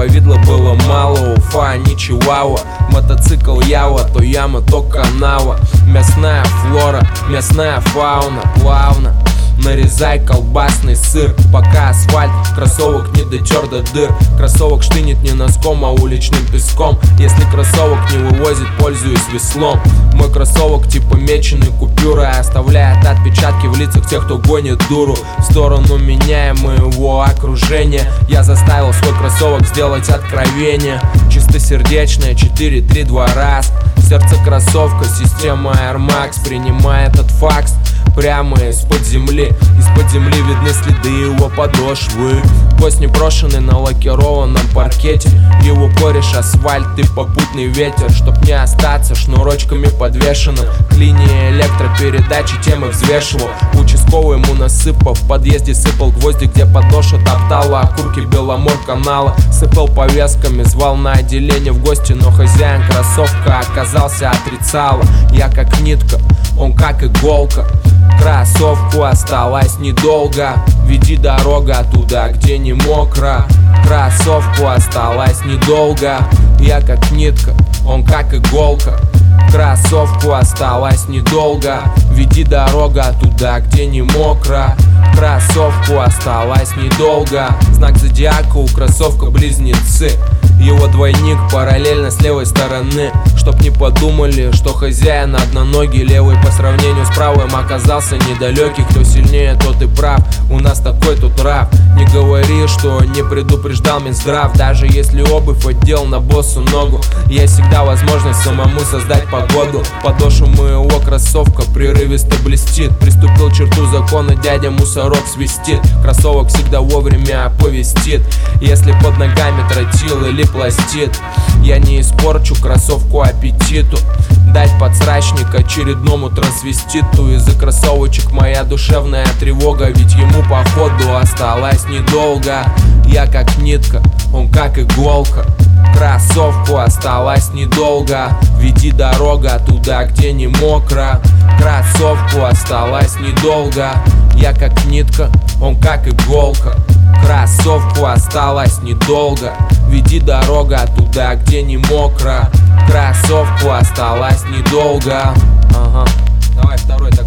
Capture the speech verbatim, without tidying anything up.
повидло было мало. Уфа, не Чиуауа, мотоцикл Ява, то яма, то канава. Мясная флора, мясная фауна, плавно нарезай колбасный сыр, пока асфальт кроссовок не дотер до дыр. Кроссовок штынет не носком, а уличным песком. Если кроссовок не вывозит, пользуюсь веслом. Мой кроссовок типа меченый купюрой оставляет отпечатки в лицах тех, кто гонит дуру. В сторону меня и моего окружения я заставил свой кроссовок сделать откровение. Чистосердечное четыре три два раз. Сердце кроссовка, система Air Max принимает этот факс прямо из-под земли. Из-под земли видны следы его подошвы. Гость непрошенный на лакированном паркете. Его кореш асфальт и попутный ветер. Чтоб не остаться шнурочками подвешенным к линии электропередачи темы взвешивал. Участковый ему насыпав, в подъезде сыпал гвозди, где подошва топтала окурки Беломор канала. Сыпал повестками, звал на отделение в гости, но хозяин кроссовка оказался отрицала. Я как нитка, он как иголка. Кроссовку осталось недолго, веди дорога туда, где не мокро. Кроссовку осталось недолго, я как нитка, он как иголка. Кроссовку осталось недолго, веди дорога туда, где не мокро. Кроссовку осталось недолго. Знак зодиака у кроссовка близнецы. Его двойник параллельно с левой стороны. Чтоб не подумали, что хозяин одноногий, левый по сравнению с правым оказался недалекий. Кто сильнее, тот и прав, у нас такой тут нрав. Не говори, что не предупреждал Минздрав. Даже если обувь отдел на боссу ногу, есть всегда возможность самому создать погоду. Подошва моего кроссовка прерывисто блестит. Приступил черту закона, дядя мусорок свистит. Кроссовок всегда вовремя оповестит, если под ногами тротил или пластит. Я не испорчу кроссовку аппетиту, дать подсрачник очередному трансвеститу. Из-за кроссовочек моя душевная тревога, ведь ему походу осталось недолго. Я как нитка, он как иголка. Кроссовку осталось недолго, веди дорога туда, где не мокро. Кроссовку осталось недолго, я как нитка, он как иголка. Кроссовку осталось недолго, веди дорога туда, где не мокро. Кроссовку осталось недолго. Ага. Давай второй.